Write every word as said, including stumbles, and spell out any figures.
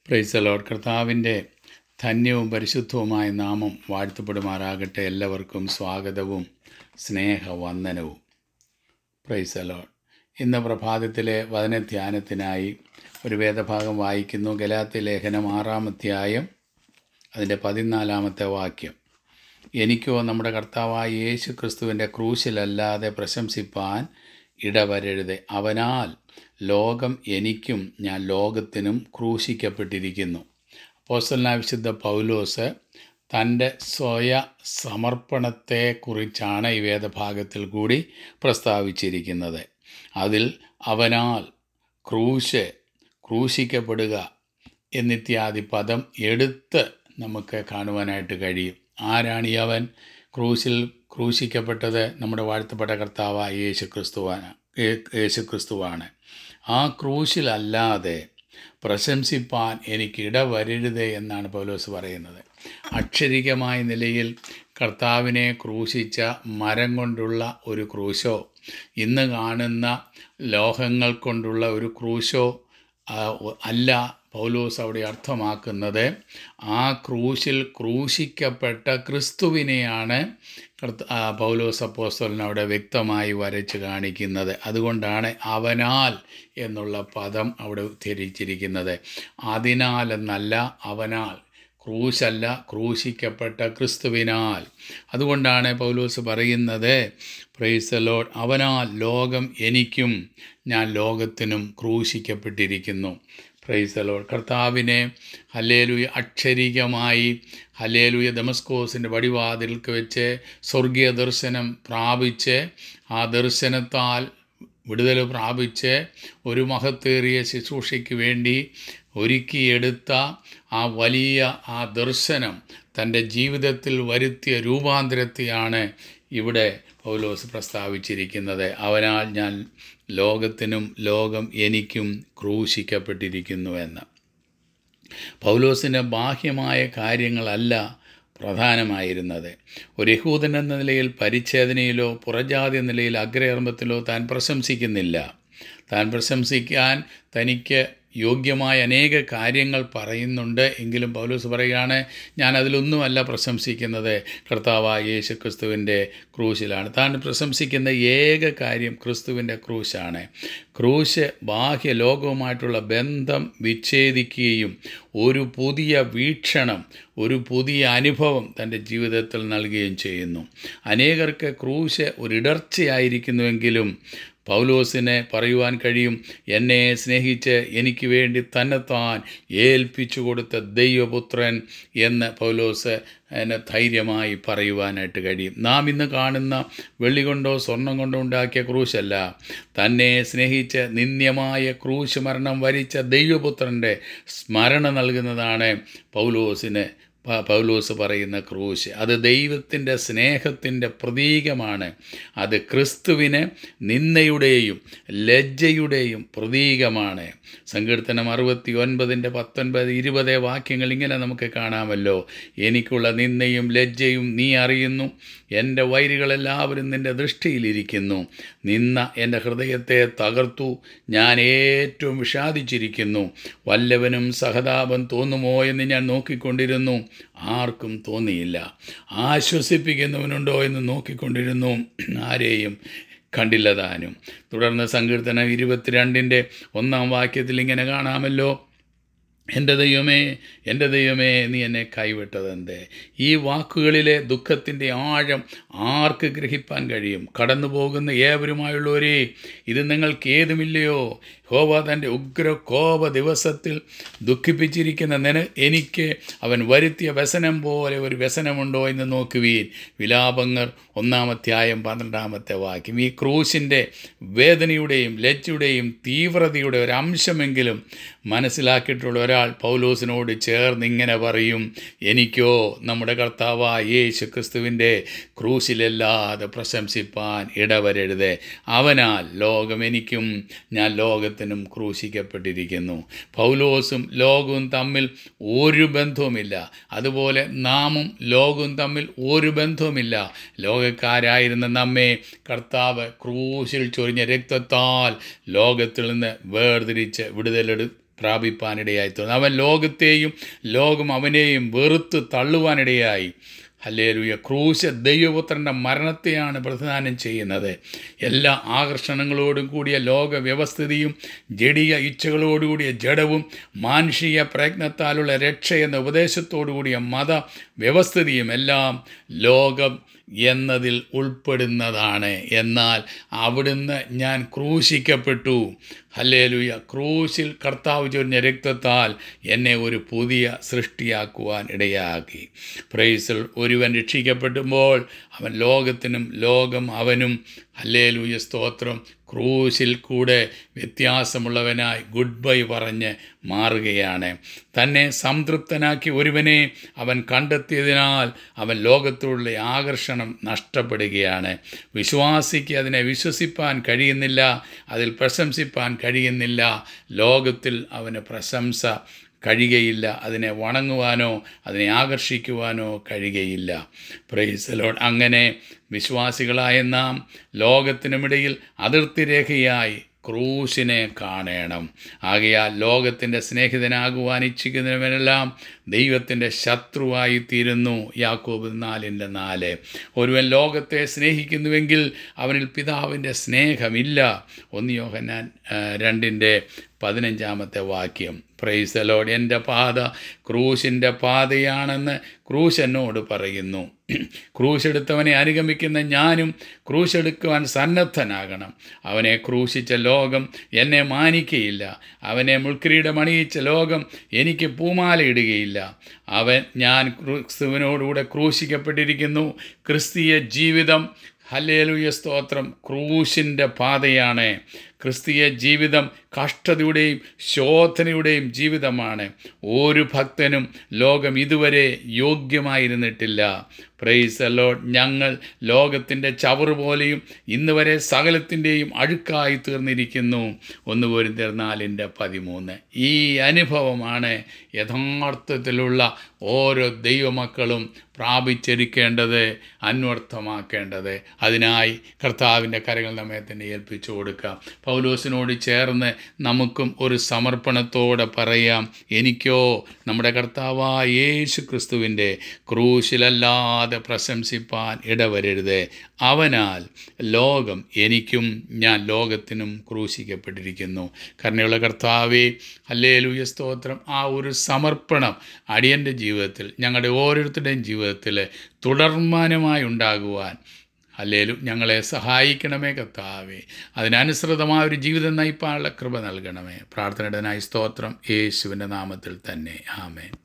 Price the Lord. കർത്താവിൻ്റെ ധന്യവും പരിശുദ്ധവുമായ നാമം വാഴ്ത്തപ്പെടുമാറാകട്ടെ. എല്ലാവർക്കും സ്വാഗതവും സ്നേഹവന്ദനവും. Price the Lord. ഇന്ന് പ്രഭാതത്തിലെ വചനധ്യാനത്തിനായി ഒരു വേദഭാഗം വായിക്കുന്നു. ഗലാത്യ ലേഖനം ആറാം അധ്യായം അതിൻ്റെ പതിനാലാമത്തെ വാക്യം. എനിക്കോ നമ്മുടെ കർത്താവായ യേശു ക്രിസ്തുവിൻ്റെ ക്രൂശിലല്ലാതെ പ്രശംസിപ്പാൻ ഇടവരരുത്. അവനാൽ ലോകം എനിക്കും ഞാൻ ലോകത്തിനും ക്രൂശിക്കപ്പെട്ടിരിക്കുന്നു. അപ്പോസ്തലനായ വിശുദ്ധ പൗലോസ് തൻ്റെ സ്വയ സമർപ്പണത്തെക്കുറിച്ചാണ് ഈ വേദഭാഗത്തിൽ കൂടി പ്രസ്താവിച്ചിരിക്കുന്നത്. അതിൽ അവനാൽ ക്രൂശ്, ക്രൂശിക്കപ്പെടുക എന്നിത്യാദി പദം എടുത്ത് നമുക്ക് കാണുവാനായിട്ട് കഴിയും. ആരാണ് ഈ അവൻ? ക്രൂശിൽ ക്രൂശിക്കപ്പെട്ടത് നമ്മുടെ വാഴ്ത്തപ്പെട്ട കർത്താവായ യേശു ക്രിസ്തുവാണ് യേശു ക്രിസ്തുവാണ് ആ ക്രൂശിലല്ലാതെ പ്രശംസിപ്പാൻ എനിക്ക് ഇടവരരുത് എന്നാണ് പൗലോസ് പറയുന്നത്. അക്ഷരികമായ നിലയിൽ കർത്താവിനെ ക്രൂശിച്ച മരം കൊണ്ടുള്ള ഒരു ക്രൂശോ, ഇന്ന് കാണുന്ന ലോഹങ്ങൾ കൊണ്ടുള്ള ഒരു ക്രൂശോ അല്ല പൗലോസ് അവിടെ അർത്ഥമാക്കുന്നത്. ആ ക്രൂശിൽ ക്രൂശിക്കപ്പെട്ട ക്രിസ്തുവിനെയാണ് പൗലോസ് അപ്പോസ്തലൻ അവിടെ വ്യക്തമായി വരച്ച് കാണിക്കുന്നത്. അതുകൊണ്ടാണ് അവനാൽ എന്നുള്ള പദം അവിടെ ഉദ്ധരിച്ചിരിക്കുന്നത്. അതിനാൽ എന്നല്ല, അവനാൽ, ക്രൂശല്ല, ക്രൂശിക്കപ്പെട്ട ക്രിസ്തുവിനാൽ. അതുകൊണ്ടാണ് പൗലോസ് പറയുന്നത്, പ്രൈസ് ദി ലോർഡ്, അവനാൽ ലോകം എനിക്കും ഞാൻ ലോകത്തിനും ക്രൂശിക്കപ്പെട്ടിരിക്കുന്നു. Praise the lord. കർത്താവിനെ ഹല്ലേലൂയ അക്ഷരികമായി ഹല്ലേലൂയ ദമസ്കോസിൻ്റെ വടിവാതിൽക്ക് വെച്ച് സ്വർഗീയ ദർശനം പ്രാപിച്ച് ആ ദർശനത്താൽ വിടുതൽ പ്രാപിച്ച് ഒരു മഹത്തേറിയ ശുശ്രൂഷയ്ക്ക് വേണ്ടി ഒരുക്കിയെടുത്ത ആ വലിയ ആ ദർശനം തൻ്റെ ജീവിതത്തിൽ വരുത്തിയ രൂപാന്തരത്തെയാണ് ഇവിടെ പൗലോസ് പ്രസ്താവിച്ചിരിക്കുന്നത്. അവനാൽ ഞാൻ ലോകത്തിനും ലോകം എനിക്കും ക്രൂശിക്കപ്പെട്ടിരിക്കുന്നുവെന്ന്. പൗലോസിൻ്റെ ബാഹ്യമായ കാര്യങ്ങളല്ല പ്രധാനമായിരുന്നത്. ഒരു യഹൂദൻ എന്ന നിലയിൽ പരിച്ഛേദനയിലോ പുറജാതി നിലയിൽ അഗ്രകർമ്മത്തിലോ താൻ പ്രശംസിക്കുന്നില്ല. താൻ പ്രശംസിക്കാൻ തനിക്ക് യോഗ്യമായ അനേക കാര്യങ്ങൾ പറയുന്നുണ്ട്. എങ്കിലും പൗലോസ് പറയുകയാണ്, ഞാൻ അതിലൊന്നുമല്ല പ്രശംസിക്കുന്നത്, കർത്താവായ യേശു ക്രിസ്തുവിൻ്റെ ക്രൂശിലാണ്. താൻ പ്രശംസിക്കുന്ന ഏക കാര്യം ക്രിസ്തുവിൻ്റെ ക്രൂശാണ്. ക്രൂശ് ബാഹ്യ ലോകവുമായിട്ടുള്ള ബന്ധം വിച്ഛേദിക്കുകയും ഒരു പുതിയ വീക്ഷണം, ഒരു പുതിയ അനുഭവം തൻ്റെ ജീവിതത്തിൽ നൽകുകയും ചെയ്യുന്നു. അനേകർക്ക് ക്രൂശ് ഒരിടർച്ചയായിരിക്കുന്നുവെങ്കിലും പൗലോസിനെ പറയുവാൻ കഴിയും, എന്നെ സ്നേഹിച്ച് എനിക്ക് വേണ്ടി തന്നെത്താൻ ഏൽപ്പിച്ചു കൊടുത്ത ദൈവപുത്രൻ എന്ന് പൗലോസ് എന്നെ ധൈര്യമായി പറയുവാനായിട്ട് കഴിയും. നാം ഇന്ന് കാണുന്ന വെള്ളി കൊണ്ടോ സ്വർണം കൊണ്ടോ ഉണ്ടാക്കിയ ക്രൂശല്ല, തന്നെ സ്നേഹിച്ച് നിന്ദ്യമായ ക്രൂശ് മരണം വരിച്ച ദൈവപുത്രൻ്റെ സ്മരണ നൽകുന്നതാണ് പൗലോസിന് പൗലോസ് പറയുന്ന ക്രൂശ്. അത് ദൈവത്തിൻ്റെ സ്നേഹത്തിൻ്റെ പ്രതീകമാണ്. അത് ക്രിസ്തുവിന് നിന്ദയുടെയും ലജ്ജയുടെയും പ്രതീകമാണ്. സങ്കീർത്തനം അറുപത്തി ഒൻപതിൻ്റെ പത്തൊൻപത് ഇരുപത് വാക്യങ്ങൾ ഇങ്ങനെ നമുക്ക് കാണാമല്ലോ. എനിക്കുള്ള നിന്ദയും ലജ്ജയും നീ അറിയുന്നു, എൻ്റെ വൈരികളെല്ലാവരും നിൻ്റെ ദൃഷ്ടിയിലിരിക്കുന്നു. നിന്ന എൻ്റെ ഹൃദയത്തെ തകർത്തു, ഞാൻ ഏറ്റവും വിഷാദിച്ചിരിക്കുന്നു. വല്ലവനും സഹതാപം തോന്നുമോ എന്ന് ഞാൻ നോക്കിക്കൊണ്ടിരുന്നു, ആർക്കും തോന്നിയില്ല. ആശ്വസിപ്പിക്കുന്നവനുണ്ടോ എന്ന് നോക്കിക്കൊണ്ടിരുന്നു, ആരെയും കണ്ടില്ല താനും. തുടർന്ന് സങ്കീർത്തനം ഇരുപത്തിരണ്ടിൻ്റെ ഒന്നാം വാക്യത്തിൽ ഇങ്ങനെ കാണാമല്ലോ, എൻ്റെ ദൈവമേ, എൻ്റെ ദൈവമേ, നീ എന്നെ കൈവിട്ടതെന്തേ. ഈ വാക്കുകളിലെ ദുഃഖത്തിൻ്റെ ആഴം ആർക്ക് ഗ്രഹിപ്പാൻ കഴിയും? കടന്നു പോകുന്ന ഏവരുമായുള്ളവരേ, ഇത് നിങ്ങൾക്ക് ഏതുമില്ലയോ? യഹോവ തൻ്റെ ഉഗ്ര കോപ ദിവസത്തിൽ ദുഃഖിപ്പിച്ചിരിക്കുന്ന നിന എനിക്ക് അവൻ വരുത്തിയ വ്യസനം പോലെ ഒരു വ്യസനമുണ്ടോ എന്ന് നോക്കുവീൻ. വിലാപങ്ങൾ ഒന്നാമധ്യായം പന്ത്രണ്ടാമത്തെ വാക്യം. ഈ ക്രൂശിൻ്റെ വേദനയുടെയും ലജ്ജയുടെയും തീവ്രതയുടെ ഒരു അംശമെങ്കിലും മനസ്സിലാക്കിയിട്ടുള്ള ഒരാൾ പൗലോസിനോട് ചേർന്ന് ഇങ്ങനെ പറയും, എനിക്കോ നമ്മുടെ കർത്താവായ യേശു ക്രിസ്തുവിൻ്റെ ക്രൂശിലല്ലാതെ പ്രശംസിപ്പാൻ ഇടവരരുത്. അവനാൽ ലോകം എനിക്കും ഞാൻ ലോകത്തിനും ക്രൂശിക്കപ്പെട്ടിരിക്കുന്നു. പൗലോസും ലോകവും തമ്മിൽ ഒരു ബന്ധവുമില്ല. അതുപോലെ നാമും ലോകവും തമ്മിൽ ഒരു ബന്ധവുമില്ല. ലോകക്കാരായിരുന്ന നമ്മെ കർത്താവ് ക്രൂശിൽ ചൊരിഞ്ഞ രക്തത്താൽ ലോകത്തിൽ നിന്ന് വേർതിരിച്ച് വിടുതലെടു പ്രാപിപ്പാനിടയായി തീർന്നു. അവൻ ലോകത്തെയും ലോകം അവനെയും വെറുത്ത് തള്ളുവാനിടയായി. ഹല്ലേലൂയ. ക്രൂശ് ദൈവപുത്രൻ്റെ മരണത്തെയാണ് പ്രതിദാനം ചെയ്യുന്നത്. എല്ലാ ആകർഷണങ്ങളോടും കൂടിയ ലോക വ്യവസ്ഥിതിയും ജഡീയ ഇച്ഛകളോടുകൂടിയ ജഡവും മാനുഷിക പ്രയത്നത്താലുള്ള രക്ഷ എന്ന ഉപദേശത്തോടു കൂടിയ മത വ്യവസ്ഥിതിയും എല്ലാം ലോകം എന്നതിൽ ഉൾപ്പെടുന്നതാണ്. എന്നാൽ അവിടുന്ന് ഞാൻ ക്രൂശിക്കപ്പെട്ടു. ഹല്ലേലൂയ. ക്രൂശിൽ കർത്താവ് ചൊരിഞ്ഞ രക്തത്താൽ എന്നെ ഒരു പുതിയ സൃഷ്ടിയാക്കുവാൻ ഇടയാക്കി. പ്രൈസിൽ ഒരുവൻ രക്ഷിക്കപ്പെടുമ്പോൾ അവൻ ലോകത്തിനും ലോകം അവനും, ഹല്ലേലൂയ സ്തോത്രം, ക്രൂശിൽ കൂടെ വ്യത്യാസമുള്ളവനായി ഗുഡ് ബൈ പറഞ്ഞ് മാറുകയാണ്. തന്നെ സംതൃപ്തനാക്കി ഒരുവനെ അവൻ കണ്ടെത്തിയതിനാൽ അവൻ ലോകത്തോടുള്ള ആകർഷണം നഷ്ടപ്പെടുകയാണ്. വിശ്വാസിക്ക് അതിനെ വിശ്വസിപ്പാൻ കഴിയുന്നില്ല, അതിൽ പ്രശംസിപ്പാൻ കഴിയുന്നില്ല. ലോകത്തിൽ അവന് പ്രശംസ കഴിയുകയില്ല, അതിനെ വണങ്ങുവാനോ അതിനെ ആകർഷിക്കുവാനോ കഴിയുകയില്ല. Praise the lord. അങ്ങനെ വിശ്വാസികളായ നാം ലോകത്തിനുമിടയിൽ അതിർത്തി രേഖയായി ക്രൂശിനെ കാണണം. ആകയാൽ ലോകത്തിൻ്റെ സ്നേഹിതനാകുവാൻ ഇച്ഛിക്കുന്നവനെല്ലാം ദൈവത്തിൻ്റെ ശത്രുവായി തീരുന്നു. യാക്കോബ് നാലിൻ്റെ നാല്. ഒരുവൻ ലോകത്തെ സ്നേഹിക്കുന്നുവെങ്കിൽ അവനിൽ പിതാവിൻ്റെ സ്നേഹമില്ല. ഒന്ന് യോഹന്നാൻ രണ്ടിൻ്റെ പതിനഞ്ചാമത്തെ വാക്യം. Praise the lord. എൻ്റെ പാത ക്രൂശിൻ്റെ പാതയാണെന്ന് ക്രൂശ് എന്നോട് പറയുന്നു. ക്രൂശെടുത്തവനെ അനുഗമിക്കുന്ന ഞാനും ക്രൂശെടുക്കുവാൻ സന്നദ്ധനാകണം. അവനെ ക്രൂശിച്ച ലോകം എന്നെ മാനിക്കയില്ല. അവനെ മുൾക്കിരീടം അണിയിച്ച ലോകം എനിക്ക് പൂമാലയിടുകയില്ല. അവൻ ഞാൻ ക്രിസ്തുവിനോടുകൂടെ ക്രൂശിക്കപ്പെട്ടിരിക്കുന്നു. ക്രിസ്തീയ ജീവിതം, ഹല്ലേലൂയ സ്തോത്രം, ക്രൂശിൻ്റെ പാതയാണ്. ക്രിസ്തീയ ജീവിതം കഷ്ടതയുടെയും ശോധനയുടെയും ജീവിതമാണ്. ഒരു ഭക്തനും ലോകം ഇതുവരെ യോഗ്യമായിരുന്നിട്ടില്ല. Price the Lord. ഞങ്ങൾ ലോകത്തിൻ്റെ ചവറ് പോലെയും ഇന്ന് വരെ സകലത്തിൻ്റെയും അഴുക്കായി തീർന്നിരിക്കുന്നു. ഒന്ന് കൊരിന്ത്യർ നാലിൻ്റെ പതിമൂന്ന്. ഈ അനുഭവമാണ് യഥാർത്ഥത്തിലുള്ള ഓരോ ദൈവമക്കളും പ്രാപിച്ചിരിക്കേണ്ടത്, അന്വർത്ഥമാക്കേണ്ടത്. അതിനായി കർത്താവിൻ്റെ കരങ്ങൾ നമ്മെ തന്നെ ഏൽപ്പിച്ചു കൊടുക്കാം. പൗലോസിനോട് ചേർന്ന് നമുക്കും ഒരു സമർപ്പണത്തോടെ പറയാം, എനിക്കോ നമ്മുടെ കർത്താവായ യേശു ക്രിസ്തുവിൻ്റെ ക്രൂശിലല്ലാതെ പ്രശംസിപ്പാൻ ഇടവരരുത്. അവനാൽ ലോകം എനിക്കും ഞാൻ ലോകത്തിനും ക്രൂശിക്കപ്പെട്ടിരിക്കുന്നു. കരുണയുള്ള കർത്താവേ, ഹല്ലേലൂയ സ്തോത്രം. ആ ഒരു സമർപ്പണം അടിയൻ്റെ ജീവിതത്തിൽ, ഞങ്ങളുടെ ഓരോരുത്തരുടെയും ജീവിതത്തിൽ തുടർമാനമായി ഉണ്ടാകുവാൻ ഹല്ലേലൂയ ഞങ്ങളെ സഹായിക്കണമേ കർത്താവേ. അതിനനുസൃതമായ ഒരു ജീവിതം നയിപ്പാനുള്ള കൃപ നൽകണമേ. പ്രാർത്ഥനയുടേതായി സ്തോത്രം യേശുവിൻ്റെ നാമത്തിൽ തന്നെ. ആമേൻ.